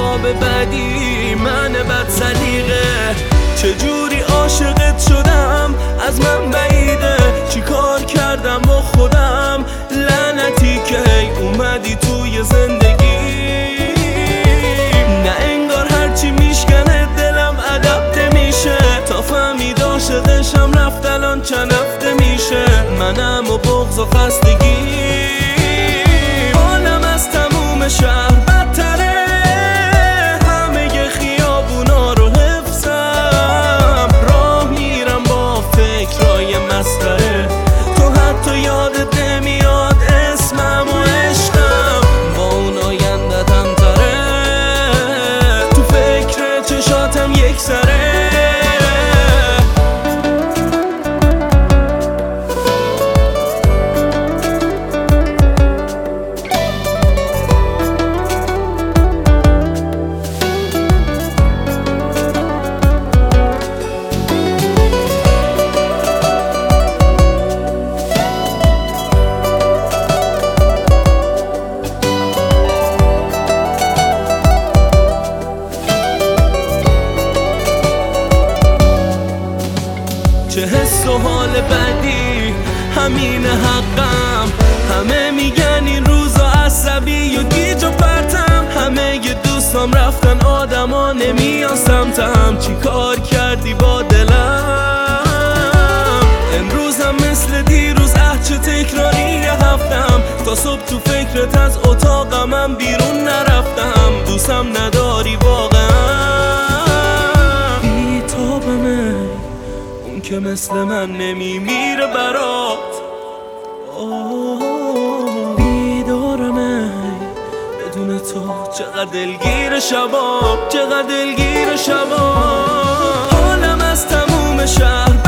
خواب بعدی من بد سلیقه. چجوری عاشقت شدم از من بعیده، چی کار کردم با خودم لعنتی که هی اومدی توی زندگی. نه انگار هرچی میشکنه دلم ادب نمیشه، تا فهمید عاشقشم رفت الان چند هفته میشه. منم و بغض و خستگی حالم از تموم شهر بدتره، همه خیابونا رو حفظم، راه میرم با فکرای مسخره. تو حتی یادت نمیاد اسمم و عشقم، با اون آیندتم تره، تو فکر چشاتم یک سره. چه حس و حال بعدی همین حقم، همه میگن این روزا عصبی و گیج و پرتم، همه ی دوستام رفتن آدما نمیان سمتم. چی کار کردی با دلم امروزم مثل دیروز، چه تکراری هفتم، تا صبح تو فکرت از اتاقم بیرون نرفتم. دوستم نداری واقعا، بی‌تابمه که مثل من نمیمیره برات. بیدارمه بدون تو، چقدر دلگیر شبام، چقدر دلگیر شبام. حالم از تموم شهر